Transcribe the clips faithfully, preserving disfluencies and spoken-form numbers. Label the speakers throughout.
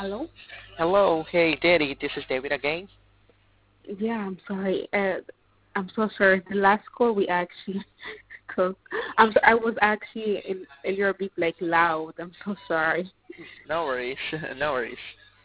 Speaker 1: Hello?
Speaker 2: Hello, hey Daddy, this is David again.
Speaker 1: Yeah, I'm sorry. Uh, I'm so sorry. The last call we actually, cause I'm so, I was actually in, a little bit like loud. I'm so sorry.
Speaker 2: No worries, no worries.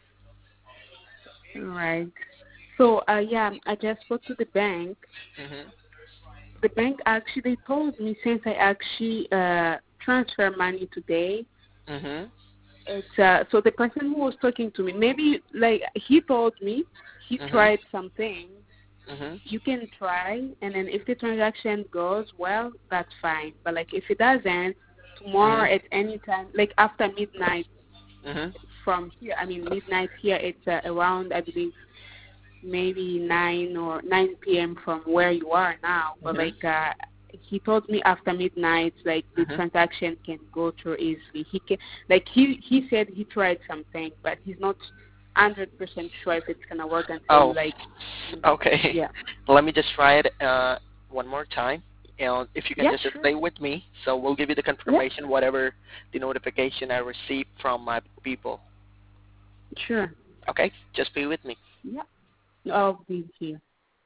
Speaker 1: All right. So uh, yeah, I just spoke to the bank.
Speaker 2: Mhm,
Speaker 1: The bank actually told me since I actually uh, transfer money today.
Speaker 2: mhm,
Speaker 1: It's uh, so the person who was talking to me, maybe like he told me he
Speaker 2: mhm,
Speaker 1: tried something.
Speaker 2: mhm,
Speaker 1: You can try, and then if the transaction goes well, that's fine. But like if it doesn't,
Speaker 2: mhm,
Speaker 1: tomorrow at any time, like after midnight
Speaker 2: mhm,
Speaker 1: from here, I mean midnight here, it's uh, around I believe maybe nine or nine p m from where you are now. But
Speaker 2: mhm,
Speaker 1: like uh, he told me after midnight, like the
Speaker 2: mhm.
Speaker 1: transaction can go through easily. He can, like he he said he tried something, but he's not hundred percent sure if it's gonna work until
Speaker 2: Oh,
Speaker 1: like
Speaker 2: okay.
Speaker 1: yeah
Speaker 2: Let me just try it uh, one more time. And if you can
Speaker 1: yeah
Speaker 2: just
Speaker 1: sure
Speaker 2: stay with me, so we'll give you the
Speaker 1: yeah
Speaker 2: confirmation, whatever the notification I received from my people.
Speaker 1: sure.
Speaker 2: Okay, just be with me.
Speaker 1: Yeah, I'll be here.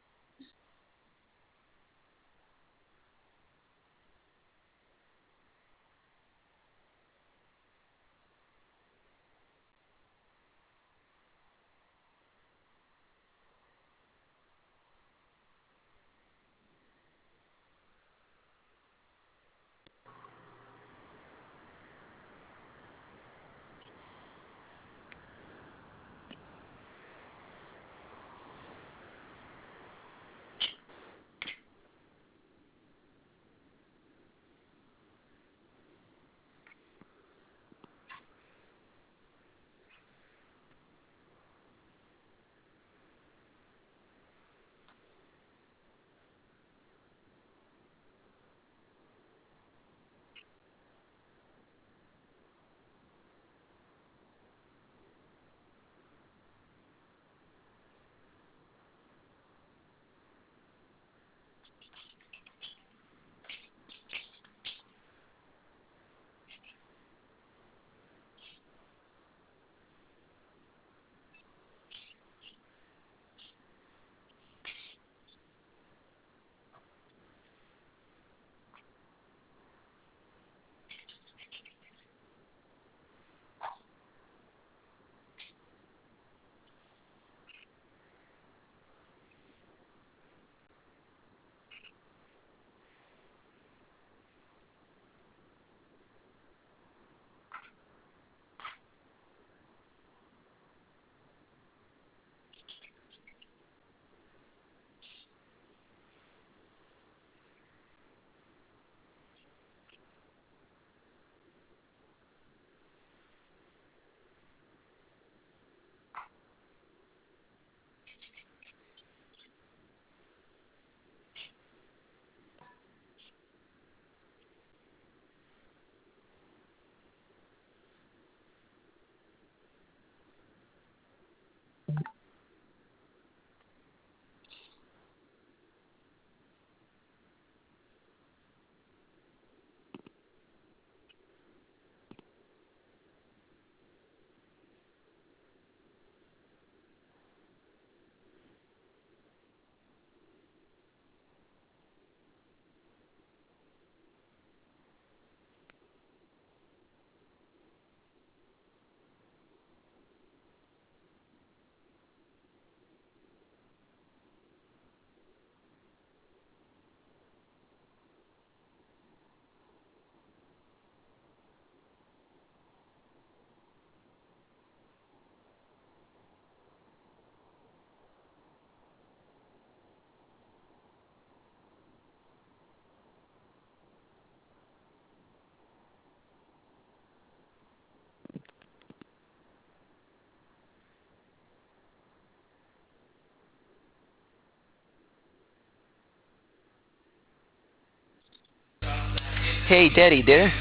Speaker 2: Hey Daddy, there.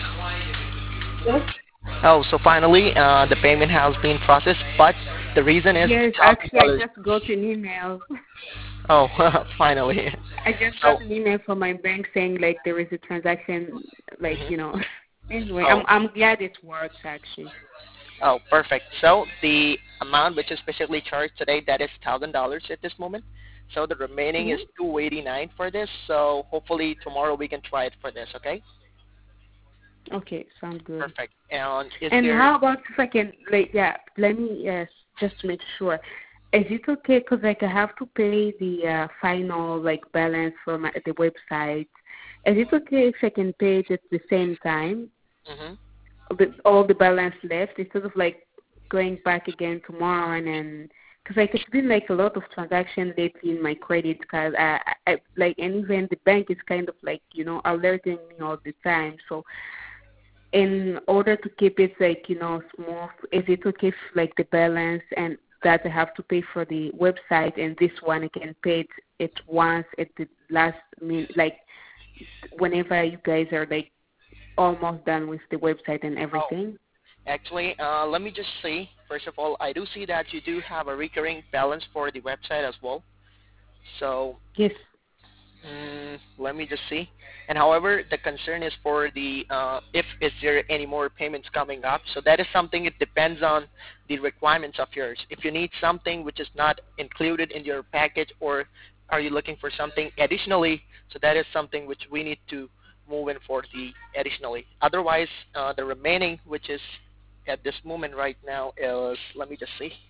Speaker 1: Yes.
Speaker 2: Oh, so finally, uh, the payment has been processed, but the reason is
Speaker 1: Yes,
Speaker 2: thousand
Speaker 1: actually, I
Speaker 2: dollars.
Speaker 1: just got an email.
Speaker 2: Oh, finally.
Speaker 1: I just
Speaker 2: So,
Speaker 1: got an email from my bank saying like there is a transaction, like
Speaker 2: mhm.
Speaker 1: you know. Anyway, I'm
Speaker 2: Oh,
Speaker 1: I'm glad it works actually.
Speaker 2: Oh, perfect. So the amount which is specially charged today, that is one thousand dollars at this moment. So the remaining is
Speaker 1: Mm-hmm.
Speaker 2: two hundred eighty-nine for this. So hopefully tomorrow we can try it for this, okay?
Speaker 1: Okay, sounds good.
Speaker 2: Perfect. And is
Speaker 1: And
Speaker 2: there...
Speaker 1: how about if I can, like, yeah, let me uh, just to make sure. Is it okay? Because like I have to pay the uh, final like balance for my, the website. Is it okay if I can pay it at the same time,
Speaker 2: Mhm.
Speaker 1: with all the balance left, instead of like going back again tomorrow and then? Because like it's been like a lot of transaction lately in my credit card. I, I, like and even the bank is kind of like you know alerting me all the time. So in order to keep it like you know smooth, is it okay if like the balance and that I have to pay for the website and this one I can pay it at once at the last minute, like whenever you guys are like almost done with the website and
Speaker 2: Oh,
Speaker 1: everything?
Speaker 2: actually, uh, let me just see. First of all, I do see that you do have a recurring balance for the website as well. So
Speaker 1: Yes.
Speaker 2: Mm, let me just see. And however, the concern is for the uh, if is there any more payments coming up. So that is something. It depends on the requirements of yours. If you need something which is not included in your package, or are you looking for something additionally? So that is something which we need to move in for the additionally. Otherwise, uh, the remaining, which is at this moment right now, is, let me just see.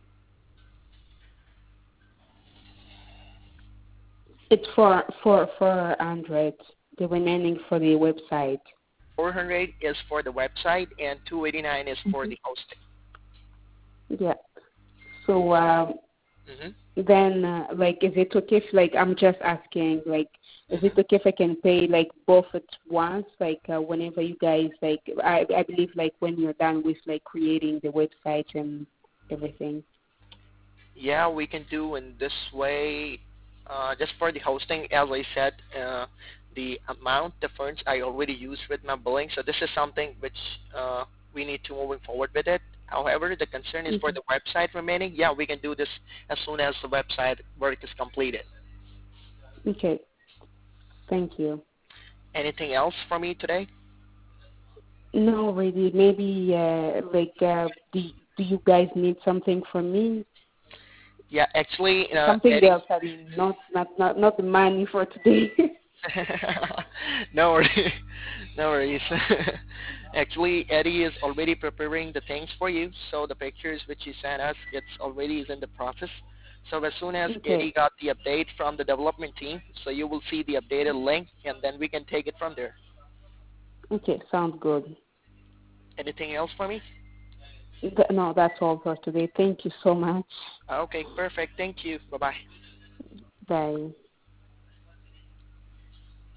Speaker 1: It's for for for Android. The remaining for the website.
Speaker 2: four hundred is for the website, and two eighty-nine is for
Speaker 1: Hmm.
Speaker 2: the hosting.
Speaker 1: Yeah. So um,
Speaker 2: Mm-hmm.
Speaker 1: then uh, like is it okay if like I'm just asking like is it
Speaker 2: Mm-hmm.
Speaker 1: okay if I can pay like both at once, like uh, whenever you guys like I I believe like when you're done with like creating the website and everything.
Speaker 2: Yeah, we can do in this way. Uh, just for the hosting, as I said, uh, the amount difference I already used with my billing. So this is something which uh, we need to moving forward with it. However, the concern is for
Speaker 1: Okay.
Speaker 2: the website remaining. Yeah, we can do this as soon as the website work is completed.
Speaker 1: Okay. Thank you.
Speaker 2: Anything else for me today?
Speaker 1: No, really. Maybe uh, like uh, do do you guys need something from me?
Speaker 2: Yeah, actually, uh,
Speaker 1: Something
Speaker 2: Eddie.
Speaker 1: else. I mean, not not not not the money for today.
Speaker 2: No worries. No worries. Actually, Eddie is already preparing the things for you. So the pictures which he sent us, it's already is in the process. So as soon as
Speaker 1: Okay.
Speaker 2: Eddie got the update from the development team, so you will see the updated link, and then we can take it from there.
Speaker 1: Okay. Sounds good.
Speaker 2: Anything else for me?
Speaker 1: Th- No, that's all for today. Thank you so much.
Speaker 2: Okay, perfect. Thank you. Bye bye.
Speaker 1: Bye.